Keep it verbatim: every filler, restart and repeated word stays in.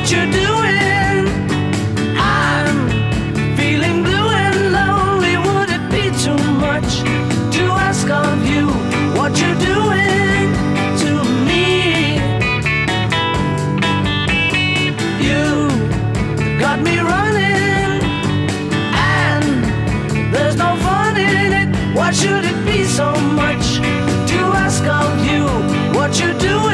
what you're doing. I'm feeling blue and lonely. Would it be too much to ask of you what you're doing to me? You got me running, and there's no fun in it. Why should it be so much to ask of you what you're doing?